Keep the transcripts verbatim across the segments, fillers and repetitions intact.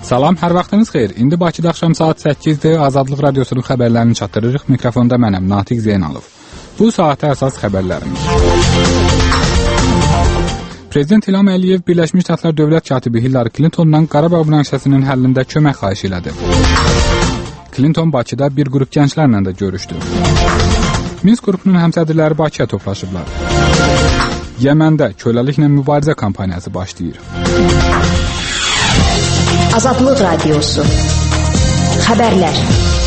Salam, hər vaxtınız xeyir. İndi Bakıda axşam saat səkkizdir. Azadlıq Radiosunun xəbərlərini çatdırırıq. Mikrofonda mənəm, Natiq Zeynalov. Bu saata əsas xəbərlərimiz. Prezident İlham Əliyev Birləşmiş Ştatlar Dövlət Katibi Hillary Clintondan Qarabağ münaqişəsinin həllində kömək xahiş elədi. Clinton Bakıda bir qrup gənclərlə də görüşdü. Minsk qrupunun həmsədrləri Bakıya toplaşıblar. Yəməndə köləliklə mübarizə kampaniyası başlayır. Azadlıq Radiosu. Xəbərlər.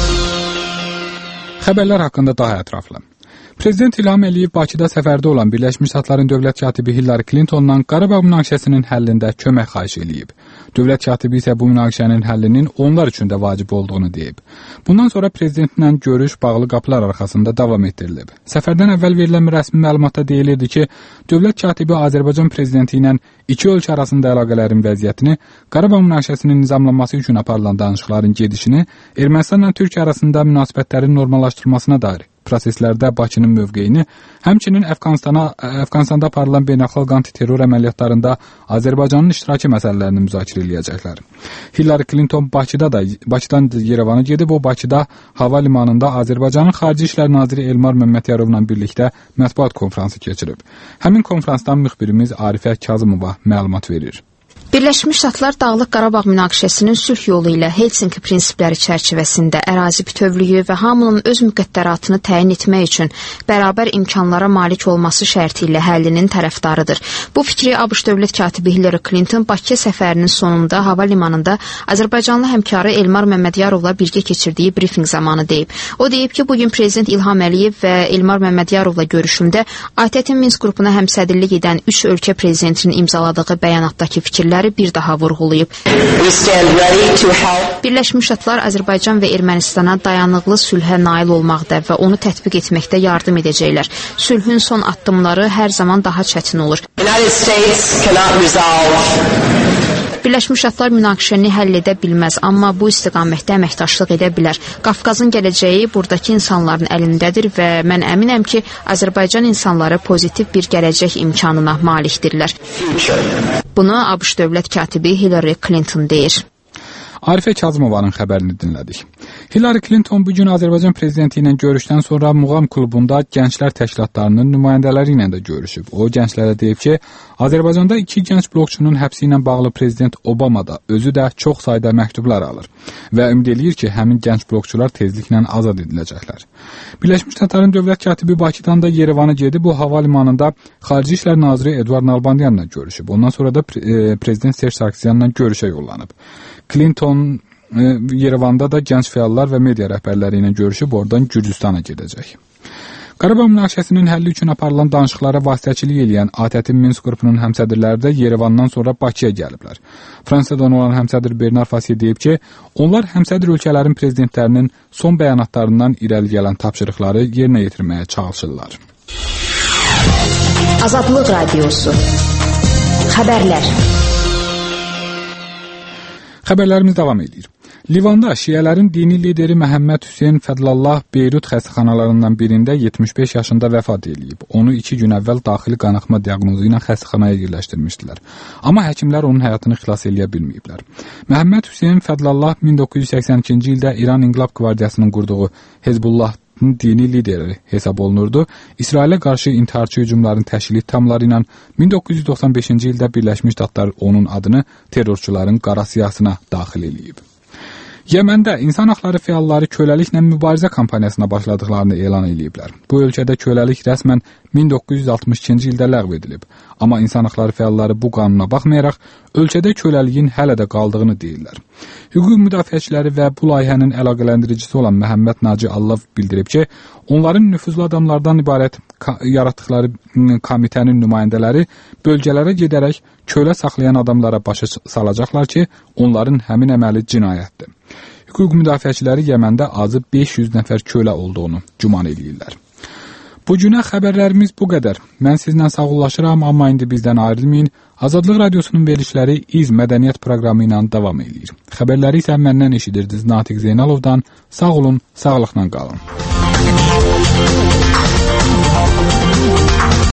Xəbərlər haqqında daha ətraflı. Prezident İlham Əliyev Bakıda səfərdə olan Birləşmiş Ştatların Dövlət Katibi Hillary Clintondan Qarabağ münaqişəsinin həllində kömək xahiş eləyib. Dövlət katibi isə bu münaqişənin həllinin onlar üçün də vacib olduğunu deyib. Bundan sonra prezidentlə görüş bağlı qapılar arxasında davam etdirilib. Səfərdən əvvəl verilən rəsmi məlumatda deyilirdi ki, Dövlət katibi Azərbaycan prezidenti ilə iki ölkə arasında əlaqələrin vəziyyətini, Qarabağ münaqişəsinin nizamlanması üçün aparılan danışıqların gedişini, Ermənistanla Türkiyə arasında münasibətlərin normallaşdırılmasına dair proseslərdə Bakının mövqeyini, həmçinin Əfqanistana, Əfqanistanda aparılan beynəlxalq antiterror əməliyyatlarında Azərbaycanın iştirakı məsələlərini müzakirə edəcəklər. Hillary Clinton Bakıda da Bakıdan Yerevana gedib, o Bakıda hava limanında Azərbaycanın Xarici İşlər Naziri Elmar Məmmədyarovla birlikdə mətbuat konfransı keçirib. Həmin konfransdan müxbirimiz Arifə Kazımova məlumat verir. Birləşmiş Ştatlar Dağlıq Qarabağ münaqişəsinin sülh yolu ilə Helsinki prinsipləri çərçivəsində ərazi bütövlüyü və hamının öz müqəddəratını təyin etmək üçün bərabər imkanlara malik olması şərti ilə həllinin tərəfdarıdır. Bu fikri ABŞ Dövlət Katibi Hillary Clinton Bakıya səfərinin sonunda hava limanında Azərbaycanlı həmkarı Elmar Məmmədyarovla birgə keçirdiyi brifinq zamanı deyib. O deyib ki, bugün Prezident İlham Əliyev və Elmar Məmmədyarovla görüşümdə ATƏT-in Minsk qrupuna həmsədrlik edən üç ölkə prezidentinin imzaladığı bəyanatdakı fikirlər bir daha vurğulayıb. Birləşmiş Ştatlar Azərbaycan və Ermənistana dayanıqlı sülhə nail olmaqda və onu tətbiq etməkdə yardım edəcəklər. Sülhün son addımları hər zaman daha çətin olur. Birləşmiş Ştatlar münaqişəni həll edə bilməz, amma bu istiqamətdə əməkdaşlıq edə bilər. Qafqazın gələcəyi buradakı insanların əlindədir və mən əminəm ki, Azərbaycan insanları pozitiv bir gələcək imkanına malikdirlər. Bunu ABŞ Dövlət Katibi Hillary Clinton deyir. Arifə Kazımovanın xəbərini dinlədik. Hillary Clinton bugün Azərbaycan prezidenti ilə görüşdən sonra Muğam klubunda gənclər təşkilatlarının nümayəndələri ilə də görüşüb. O gənclərə deyib ki, Azərbaycanda iki gənc blokçunun həbsi ilə bağlı prezident Obama da özü də çox sayda məktublar alır və ümid eləyir ki, həmin gənc blokçular tezliklə azad ediləcəklər. Birləşmiş Ştatların Dövlət Katibi Bakıdan da Yerevana gedib, bu hava limanında Xarici İşlər Naziri Edward Nalbandianla görüşüb. Ondan sonra da pre- prezident Serj Sarkisyanla görüşə yollanıb. Clinton e, Yerevanda da gənc fəallar və media rəhbərləri ilə görüşüb, oradan Gürcüstana gedəcək. Qarabağ münaqişəsinin həlli üçün aparılan danışıqlara vasitəçilik edən ATƏT-in Minsk qrupunun həmsədrləri də Yerevandan sonra Bakıya gəliblər. Fransadan olan həmsədr Bernard Fasiye deyib ki, onlar həmsədr ölkələrin prezidentlərinin son bəyanatlarından irəli gələn tapşırıqları yerinə yetirməyə çalışırlar. Azadlıq Radiosu. Xəbərlər. Xəbərlərimiz davam edir. Livanda şiələrin dini lideri Məhəmməd Hüseyn Fədlallah Beyrut xəstəxanalarından birində yetmiş beş yaşında vəfat edib. Onu iki gün əvvəl daxili qanaxma diaqnozu ilə xəstəxanaya yerləşdirmişdilər. Amma həkimlər onun həyatını xilas eləyə bilməyiblər. Məhəmməd Hüseyn Fədlallah min doqquz yüz səksən ikinci ildə İran İnqilab Qvardiyasının qurduğu Hezbollah dini lideri hesab olunurdu. İsrailə qarşı intiharçı hücumların təşkili ittihamları ilə min doqquz yüz doxsan beşinci ildə Birləşmiş Ştatlar onun adını terrorçuların qara siyahısına daxil edib. Yəməndə insan haqları fəalları köləliklə mübarizə kampaniyasına başladıqlarını elan ediblər. Bu ölkədə köləlik rəsmən min doqquz yüz altmış ikinci ildə ləğv edilib. Amma insan haqları fəalları bu qanuna baxmayaraq, ölkədə köləliyin hələ də qaldığını deyirlər. Hüquq müdafiəçiləri və bu layihənin əlaqələndiricisi olan Məhəmməd Naci Allav bildirib ki, onların nüfuzlu adamlardan ibarət yaratdıqları komitənin nümayəndələri bölgələrə gedərək kölə saxlayan adamlara başa salacaqlar ki, onların həmin əməli cinayətdir. Hüquq müdafiəçiləri Yəməndə azı beş yüz nəfər kölə olduğunu güman edirlər. Bugünə xəbərlərimiz bu qədər. Mən sizlə sağollaşıram, amma indi bizdən ayrılmayın. Azadlıq Radiosunun verilişləri İz Mədəniyyət proqramı ilə davam edir. Xəbərləri isə məndən eşidirdiniz Natiq Zeynalovdan. Sağ olun, sağlıqla qalın.